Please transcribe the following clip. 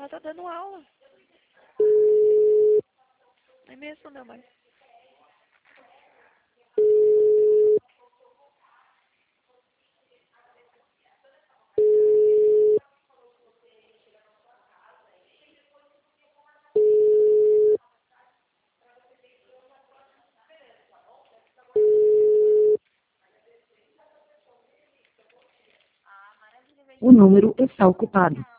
Ela tá dando aula. Nem me respondeu mais. O número está ocupado.